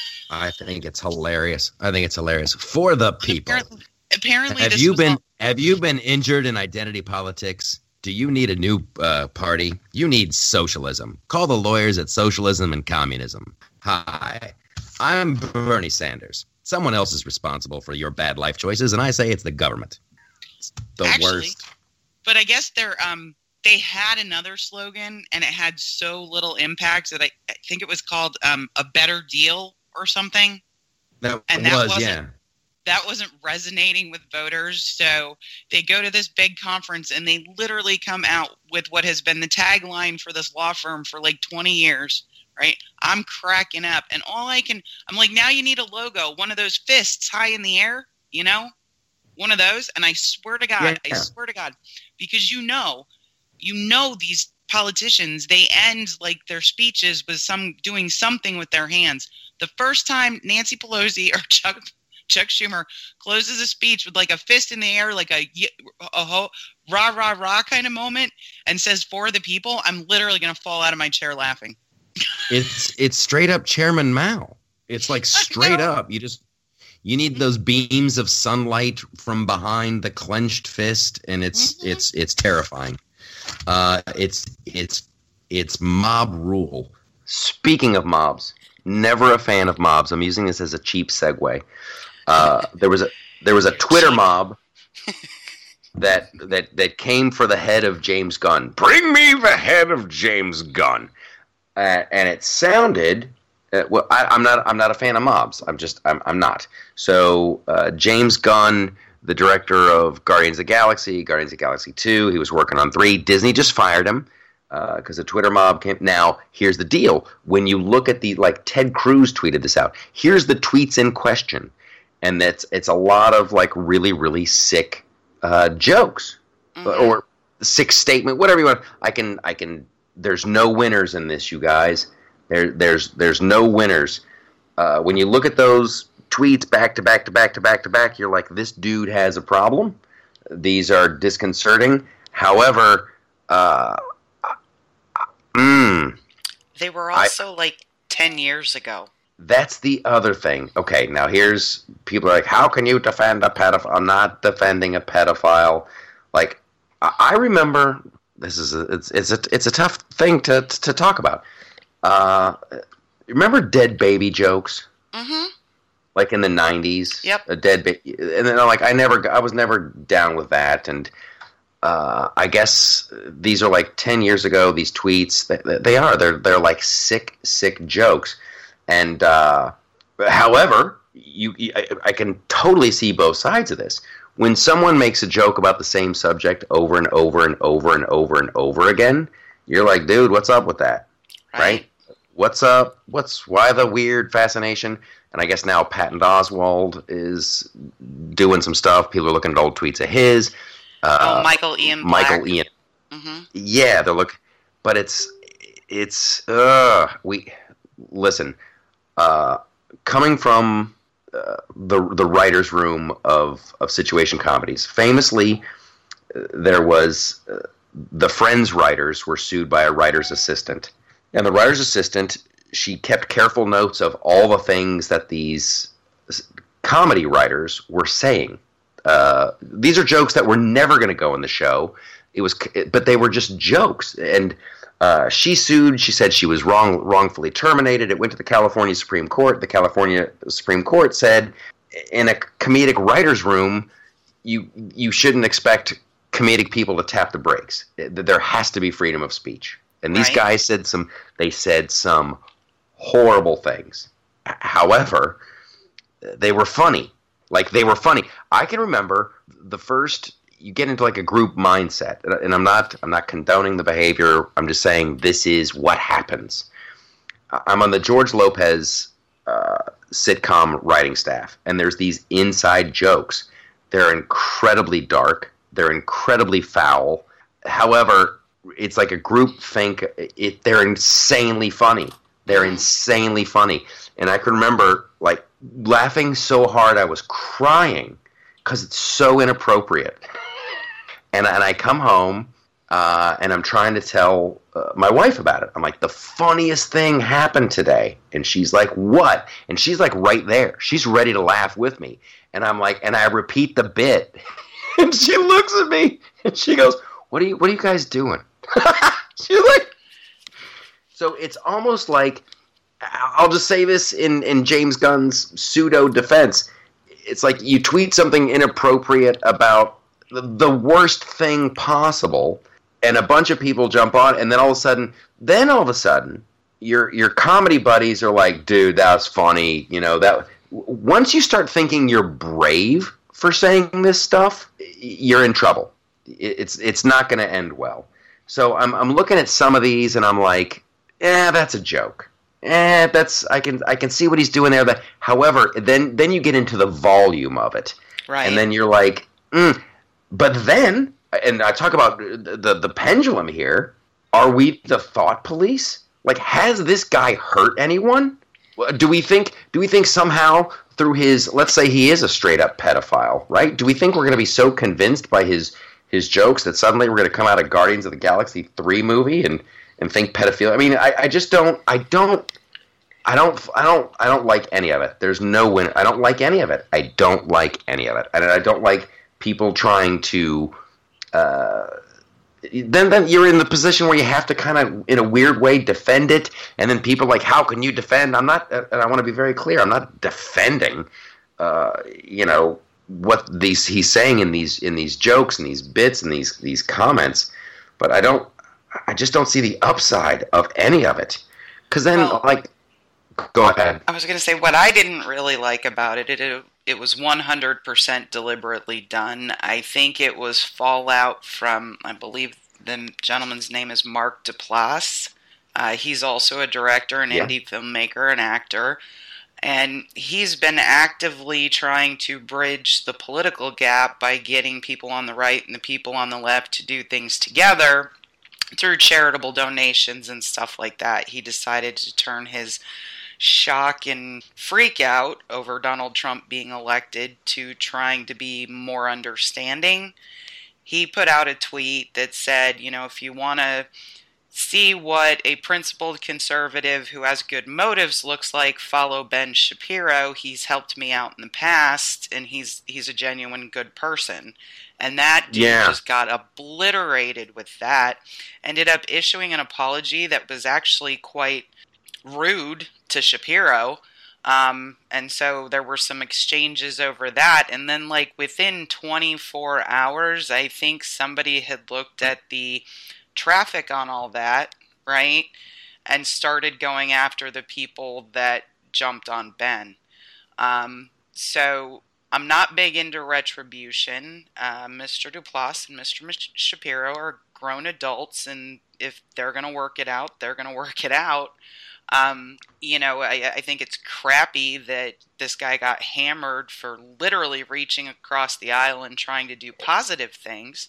I think it's hilarious. I think it's hilarious for the people. Apparently, apparently Have this you was been all- Have you been injured in identity politics? Do you need a new uh, party? You need socialism. Call the lawyers at Socialism and Communism. Hi, I'm Bernie Sanders. Someone else is responsible for your bad life choices, and I say it's the government. It's the Actually, worst. But I guess they're um they had another slogan, and it had so little impact that I, I think it was called um a better deal or something. That and that was, wasn't- yeah. That wasn't resonating with voters, so they go to this big conference and they literally come out with what has been the tagline for this law firm for like twenty years, right? I'm cracking up, and all I can, I'm like, now you need a logo, one of those fists high in the air, you know, one of those. And I swear to God, Yeah. I swear to God, because you know, you know these politicians, they end like their speeches with some doing something with their hands. The first time Nancy Pelosi or Chuck Chuck Schumer closes a speech with like a fist in the air, like a, a ho, rah, rah, rah kind of moment, and says for the people, I'm literally going to fall out of my chair laughing. It's it's straight up Chairman Mao. It's like straight know. up. You just you need those beams of sunlight from behind the clenched fist, and it's Mhm. it's it's terrifying. Uh, it's it's it's mob rule. Speaking of mobs, never a fan of mobs. I'm using this as a cheap segue. Uh, there was a there was a Twitter mob that that that came for the head of James Gunn. Bring me the head of James Gunn. Uh, and it sounded Uh, well, I, I'm not. I'm not a fan of mobs. I'm just. I'm. I'm not. So uh, James Gunn, the director of Guardians of the Galaxy, Guardians of the Galaxy two, he was working on three. Disney just fired him because uh, the Twitter mob came. Now, here's the deal. When you look at the, like, Ted Cruz tweeted this out. Here's the tweets in question. And that's it's a lot of, like, really, really sick uh, jokes. Mm-hmm. Or sick statement, whatever you want. I can, I can, there's no winners in this, you guys. There, there's, there's no winners. Uh, when you look at those tweets back to back to back to back to back, you're like, this dude has a problem. These are disconcerting. However, uh, mm, they were also I, like ten years ago. That's the other thing. Okay, now here's people are like, how can you defend a pedophile? I'm not defending a pedophile. Like, I remember this is a, it's it's a it's a tough thing to to talk about. Uh, remember dead baby jokes? Mm-hmm. Like in the nineties, yep. A dead baby, and then like I never, I was never down with that, and uh, I guess these are like ten years ago. These tweets, they, they are, they're they're like sick, sick jokes, and uh, however, you, I, I can totally see both sides of this. When someone makes a joke about the same subject over and over and over and over and over again, you're like, dude, what's up with that, right? right? What's up? What's why the weird fascination? And I guess now Patton Oswalt is doing some stuff. People are looking at old tweets of his. Uh, oh, Michael Ian Black. Michael Ian. Mm-hmm. Yeah, they're look, but it's it's uh we listen. Uh, coming from uh, the the writers' room of of situation comedies, famously, uh, there was uh, the Friends writers were sued by a writer's assistant. And the writer's assistant, she kept careful notes of all the things that these comedy writers were saying. Uh, these are jokes that were never going to go in the show. It was, but they were just jokes. And uh, she sued. She said she was wrong, wrongfully terminated. It went to the California Supreme Court. The California Supreme Court said, in a comedic writer's room, you you shouldn't expect comedic people to tap the brakes. There has to be freedom of speech. And these right. guys said some, they said some horrible things. However, they were funny. Like, they were funny. I can remember the first, you get into like a group mindset, and I'm not, I'm not condoning the behavior. I'm just saying this is what happens. I'm on the George Lopez uh, sitcom writing staff, and there's these inside jokes. They're incredibly dark. They're incredibly foul. However, it's like a group think it. They're insanely funny. They're insanely funny, and I can remember like laughing so hard I was crying because it's so inappropriate. And and I come home uh, and I'm trying to tell uh, my wife about it. I'm like, the funniest thing happened today, and she's like, what? And she's like right there. She's ready to laugh with me, and I'm like, and I repeat the bit, and she looks at me and she goes, "What are you? What are you guys doing?" She's like, so it's almost like, I'll just say this in, in James Gunn's pseudo defense. It's like you tweet something inappropriate about the, the worst thing possible, and a bunch of people jump on, and then all of a sudden, then all of a sudden, your your comedy buddies are like, dude, that was funny. You know, that once you start thinking you're brave for saying this stuff, you're in trouble. It's it's not going to end well. So I'm I'm looking at some of these and I'm like, eh, that's a joke. Eh, that's I can I can see what he's doing there. But however, then then you get into the volume of it, right? And then you're like, mm. But then, and I talk about the the pendulum here. Are we the thought police? Like, has this guy hurt anyone? Do we think do we think somehow through his, let's say he is a straight up pedophile, right? Do we think we're going to be so convinced by his his jokes that suddenly we're going to come out of Guardians of the Galaxy three movie and, and think pedophilia? I mean, I, I just don't, I don't, I don't, I don't, I don't like any of it. There's no win. I don't like any of it. I don't like any of it. And I don't like people trying to, uh, then, then you're in the position where you have to kind of, in a weird way, defend it. And then people are like, how can you defend? I'm not, and I want to be very clear, I'm not defending, uh, you know, what these he's saying in these in these jokes and these bits and these these comments, but I don't I just don't see the upside of any of it. Because then, well, like, Go ahead. I was going to say what I didn't really like about it, it, it was one hundred percent deliberately done. I think it was fallout from, I believe the gentleman's name is Mark Duplass. Uh, he's also a director, an yeah. indie filmmaker, an actor. And he's been actively trying to bridge the political gap by getting people on the right and the people on the left to do things together through charitable donations and stuff like that. He decided to turn his shock and freak out over Donald Trump being elected to trying to be more understanding. He put out a tweet that said, you know, if you want to see what a principled conservative who has good motives looks like, follow Ben Shapiro. He's helped me out in the past, and he's he's a genuine good person. And that dude yeah. just got obliterated with that. Ended up issuing an apology that was actually quite rude to Shapiro. Um, and so there were some exchanges over that. And then, like, within twenty-four hours, I think somebody had looked at the traffic on all that, right, and started going after the people that jumped on Ben. Um, so I'm not big into retribution. Uh, Mister Duplass and Mister Shapiro are grown adults, and if they're going to work it out, they're going to work it out. Um, you know, I, I think it's crappy that this guy got hammered for literally reaching across the aisle and trying to do positive things,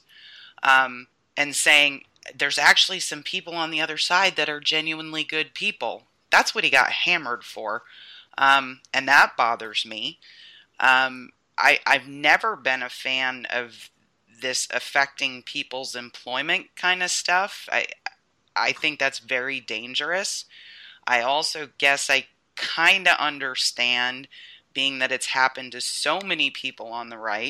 um, and saying, there's actually some people on the other side that are genuinely good people. That's what he got hammered for. Um, and that bothers me. Um, I, I've never been a fan of this affecting people's employment kind of stuff. I, I think that's very dangerous. I also guess I kind of understand, being that it's happened to so many people on the right,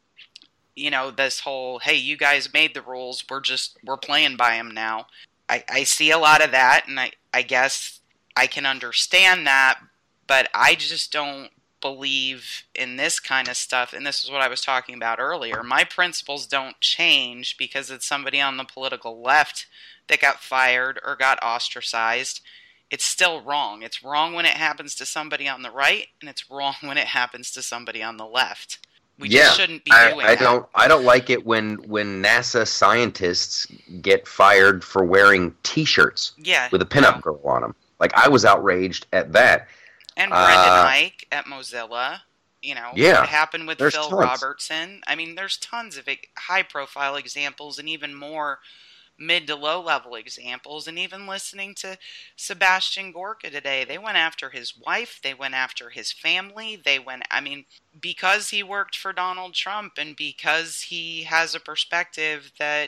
you know, this whole, hey, you guys made the rules, we're just, we're playing by them now. I, I see a lot of that, and I, I guess I can understand that, but I just don't believe in this kind of stuff, and this is what I was talking about earlier. My principles don't change because it's somebody on the political left that got fired or got ostracized. It's still wrong. It's wrong when it happens to somebody on the right, and it's wrong when it happens to somebody on the left. We yeah, just shouldn't be I, doing I that. don't. I don't like it when when NASA scientists get fired for wearing T-shirts yeah, with a pinup no. girl on them. Like, I was outraged at that. And Brendan uh, Eich at Mozilla. You know, yeah, what happened with Phil tons. Robertson. I mean, there's tons of high-profile examples, and even more mid to low-level examples. And even listening to Sebastian Gorka today, they went after his wife, they went after his family, they went, I mean, because he worked for Donald Trump and because he has a perspective that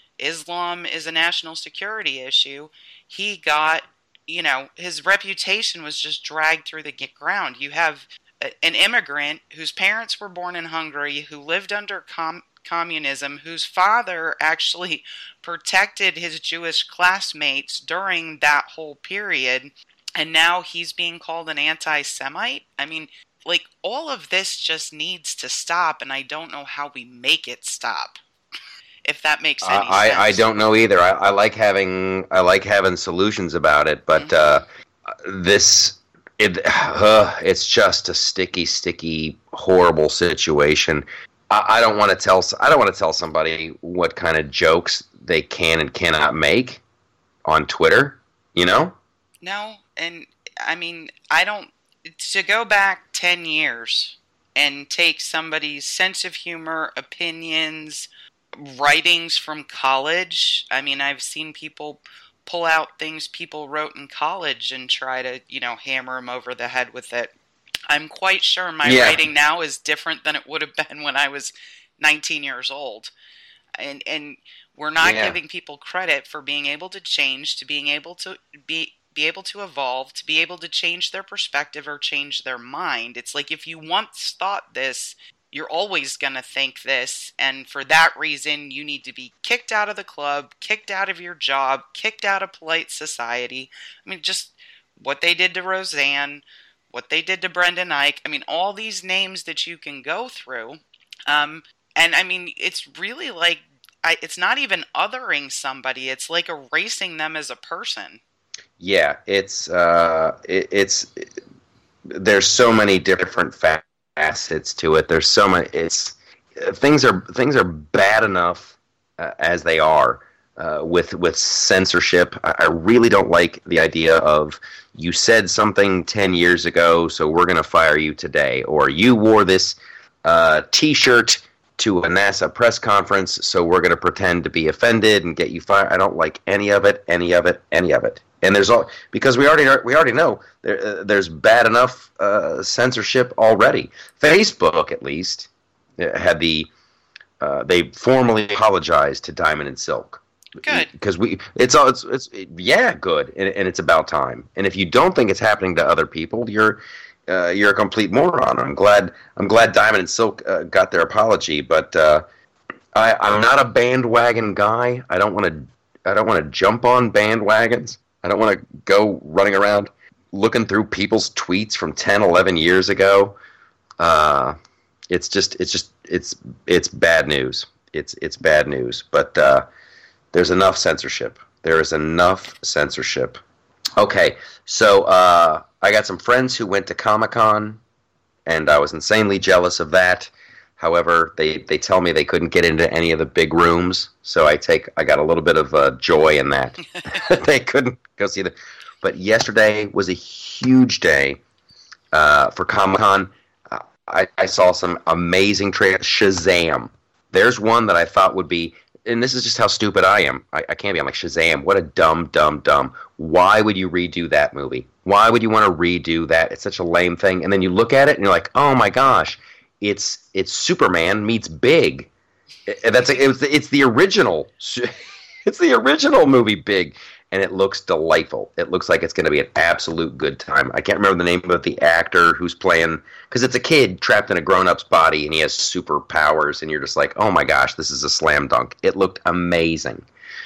Islam is a national security issue, he got, you know, his reputation was just dragged through the ground. You have an immigrant whose parents were born in Hungary, who lived under com- communism, whose father actually protected his Jewish classmates during that whole period, and now he's being called an anti-Semite. I mean, like, all of this just needs to stop, and I don't know how we make it stop. If that makes any uh, I, sense. I don't know either. I, I like having I like having solutions about it, but mm-hmm. uh, this it uh, it's just a sticky, sticky, horrible situation. I, I don't want to tell I don't want to tell somebody what kind of jokes they can and cannot make on Twitter. You know? No, and I mean, I don't. To go back ten years and take somebody's sense of humor, opinions, writings from college. I mean, I've seen people pull out things people wrote in college and try to, you know, hammer them over the head with it. I'm quite sure my yeah. writing now is different than it would have been when I was nineteen years old. And and we're not yeah. giving people credit for being able to change, to being able to be be able to evolve, to be able to change their perspective or change their mind. It's like, if you once thought this, you're always going to think this, and for that reason, you need to be kicked out of the club, kicked out of your job, kicked out of polite society. I mean, just what they did to Roseanne, what they did to Brendan Eich. I mean, all these names that you can go through. Um, and, I mean, it's really like, I, it's not even othering somebody. It's like erasing them as a person. Yeah, it's uh, it, it's there's so many different facets to it. There's so many. It's things are things are bad enough uh, as they are uh, with with censorship. I, I really don't like the idea of you said something ten years ago, so we're going to fire you today, or you wore this uh, T-shirt to a NASA press conference, so we're going to pretend to be offended and get you fired. I don't like any of it, any of it, any of it. And there's all because we already we already know there, uh, there's bad enough uh, censorship already. Facebook, at least, had the uh, they formally apologized to Diamond and Silk. Good, because we it's all it's, it's yeah good and, and it's about time. And if you don't think it's happening to other people, you're uh, you're a complete moron. I'm glad I'm glad Diamond and Silk uh, got their apology, but uh, I, I'm not a bandwagon guy. I don't want to I don't want to jump on bandwagons. I don't want to go running around looking through people's tweets from ten, eleven years ago. Uh, it's just, it's just, it's, it's bad news. It's, it's bad news. But uh, there's enough censorship. There is enough censorship. Okay, so uh, I got some friends who went to Comic-Con, and I was insanely jealous of that. However, they, they tell me they couldn't get into any of the big rooms, so I take I got a little bit of uh, joy in that. They couldn't go see the. But yesterday was a huge day uh, for Comic-Con. Uh, I, I saw some amazing trailers. Shazam. There's one that I thought would be, and this is just how stupid I am. I, I can't be. I'm like, Shazam, what a dumb, dumb, dumb. Why would you redo that movie? Why would you want to redo that? It's such a lame thing. And then you look at it and you're like, oh my gosh. It's it's Superman meets Big. That's a, it's it's the original. It's the original movie Big, and it looks delightful. It looks like it's going to be an absolute good time. I can't remember the name of the actor who's playing because it's a kid trapped in a grown-up's body and he has superpowers, and you're just like, oh my gosh, this is a slam dunk. It looked amazing.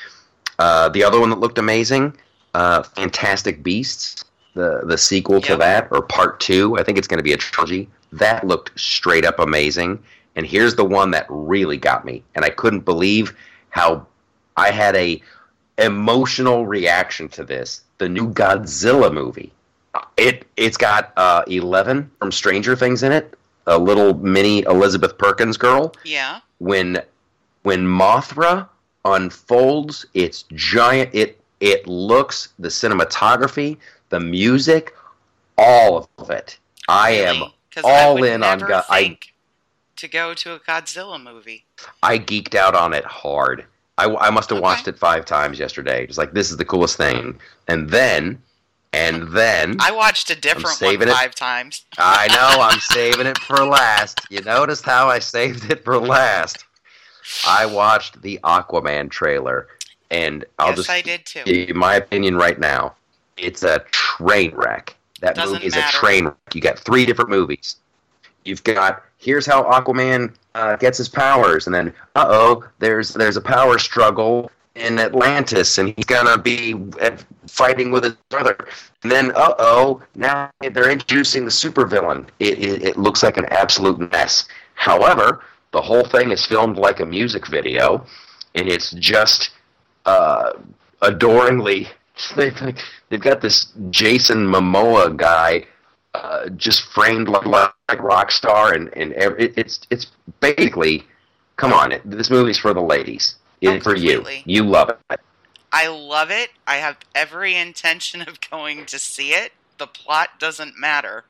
Uh, the other one that looked amazing, uh, Fantastic Beasts, the the sequel yep. to that, or part two. I think it's going to be a trilogy. That looked straight up amazing. And here's the one that really got me. And I couldn't believe how I had a emotional reaction to this. The new Godzilla movie. It, it's got uh, Eleven from Stranger Things in it. A little mini Elizabeth Perkins girl. Yeah. When when Mothra unfolds, it's giant. It, it looks, the cinematography, the music, all of it. I really? am... all in on God. I to go to a Godzilla movie. I geeked out on it hard. I, I must have okay. watched it five times yesterday. Just like, this is the coolest thing. And then, and then I watched a different one five it. times. I know. I'm saving it for last. You noticed how I saved it for last? I watched the Aquaman trailer, and I'll yes, just I did too. give you my opinion right now. It's a train wreck. That Doesn't movie is matter. a train wreck. You got three different movies. You've got, here's how Aquaman uh, gets his powers, and then, uh-oh, there's there's a power struggle in Atlantis, and he's going to be uh, fighting with his brother. And then, uh-oh, now they're introducing the supervillain. It, it, it looks like an absolute mess. However, the whole thing is filmed like a music video, and it's just uh, adoringly... They've, they've got this Jason Momoa guy uh, just framed like, like a rock star, and, and it, it's it's basically, come on, it, this movie's for the ladies. Oh, it's for completely. you. You love it. I love it. I have every intention of going to see it. The plot doesn't matter.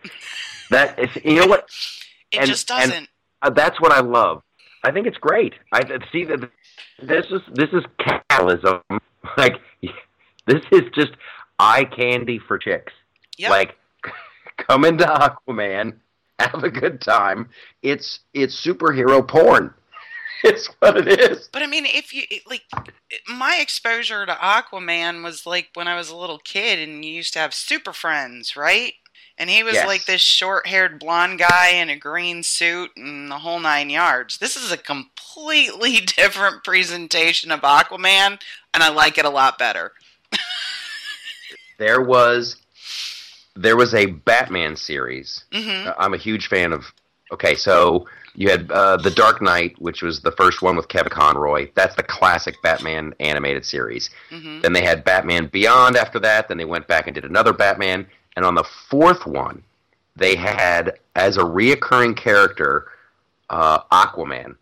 That is, you know what? It and, just doesn't. And, uh, that's what I love. I think it's great. I see that this is this is capitalism. Like, this is just eye candy for chicks. Yep. Like, come into Aquaman, have a good time. It's it's superhero porn. It's what it is. But I mean, if you like, my exposure to Aquaman was like when I was a little kid, and you used to have Super Friends, right? And he was Yes. like this short-haired blonde guy in a green suit and the whole nine yards. This is a completely different presentation of Aquaman, and I like it a lot better. There was there was a Batman series. Mm-hmm. Uh, I'm a huge fan of. Okay, so You had uh, The Dark Knight, which was the first one with Kevin Conroy. That's the classic Batman animated series. Mm-hmm. Then they had Batman Beyond after that. Then they went back and did another Batman. And on the fourth one, they had, as a reoccurring character, uh, Aquaman.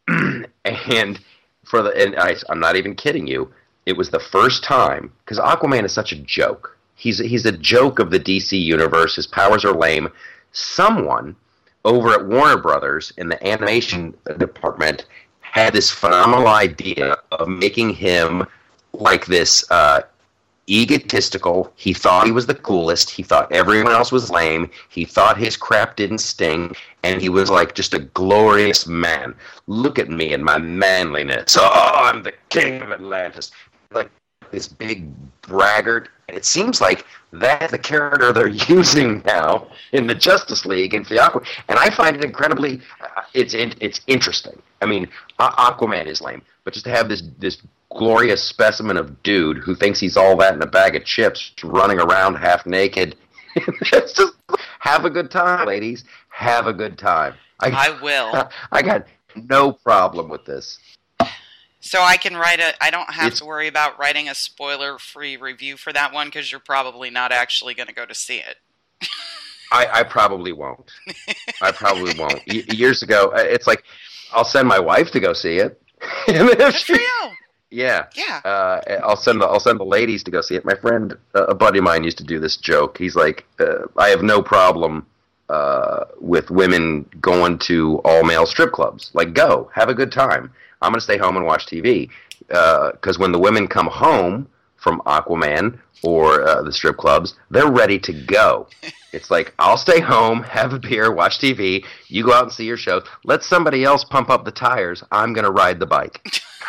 and for the and I, I'm not even kidding you, it was the first time, because Aquaman is such a joke. He's, he's a joke of the D C universe. His powers are lame. Someone over at Warner Brothers in the animation department had this phenomenal idea of making him like this uh, egotistical. He thought he was the coolest. He thought everyone else was lame. He thought his crap didn't sting. And he was like just a glorious man. Look at me and my manliness. Oh, I'm the king of Atlantis. Like this big braggart. And it seems like that's the character they're using now in the Justice League and the Aquaman. And I find it incredibly, uh, it's it's interesting. I mean, Aquaman is lame, but just to have this this glorious specimen of dude who thinks he's all that in a bag of chips, running around half naked, it's just have a good time, ladies. Have a good time. I, I will. I got no problem with this. So I can write a. I don't have it's, to worry about writing a spoiler-free review for that one because you're probably not actually going to go to see it. I, I probably won't. I probably won't. Y- years ago, it's like I'll send my wife to go see it. Good for you. Yeah. Yeah. Uh, I'll send the I'll send the ladies to go see it. My friend, uh, a buddy of mine, used to do this joke. He's like, uh, I have no problem uh, with women going to all male strip clubs. Like, go have a good time. I'm going to stay home and watch T V. Because uh, when the women come home from Aquaman or uh, the strip clubs, they're ready to go. It's like, I'll stay home, have a beer, watch T V. You go out and see your show. Let somebody else pump up the tires. I'm going to ride the bike.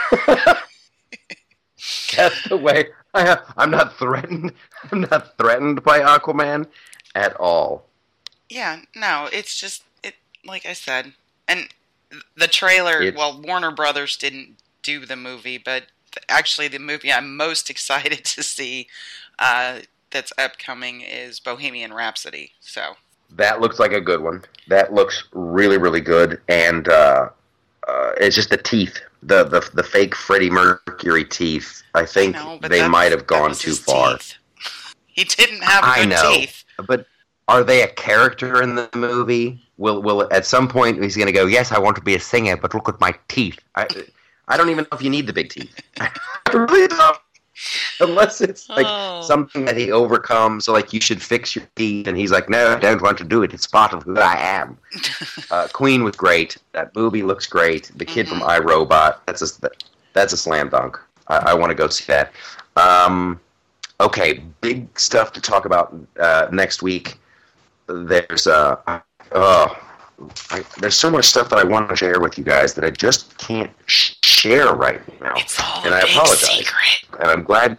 That's the way. I have, I'm not threatened. I'm not threatened by Aquaman at all. Yeah, no, it's just, it. like I said. And the trailer, it's, well, Warner Brothers didn't do the movie, but actually the movie I'm most excited to see uh, that's upcoming is Bohemian Rhapsody. So that looks like a good one. That looks really, really good. And uh, uh, it's just the teeth, the, the the fake Freddie Mercury teeth. I think I know, they might have gone too far. Teeth. He didn't have good I know, teeth. But are they a character in the movie? Will will at some point he's going to go, yes, I want to be a singer, but look at my teeth. I I don't even know if you need the big teeth. I really don't. Unless it's like oh. something that he overcomes, so like you should fix your teeth, and he's like, no, I don't want to do it. It's part of who I am. uh, Queen was great. That movie looks great. The kid mm-hmm. from iRobot, that's a that's a slam dunk. I, I want to go see that. Um, okay, big stuff to talk about uh, next week. There's uh, oh, I, there's so much stuff that I want to share with you guys that I just can't sh- share right now, it's all and a I big apologize. Secret. And I'm glad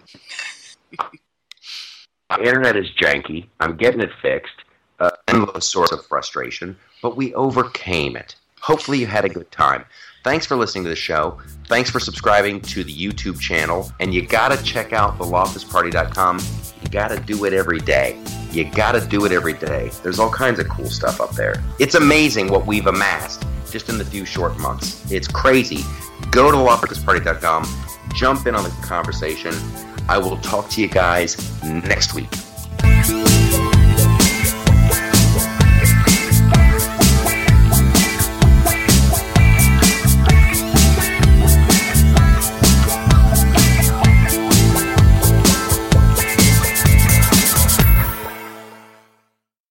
my internet is janky. I'm getting it fixed. Uh, endless source of frustration, but we overcame it. Hopefully, you had a good time. Thanks for listening to the show. Thanks for subscribing to the YouTube channel, and you gotta check out the loftus party dot com. You gotta do it every day. You gotta do it every day. There's all kinds of cool stuff up there. It's amazing what we've amassed just in the few short months. It's crazy. Go to the loftus party dot com. Jump in on the conversation. I will talk to you guys next week.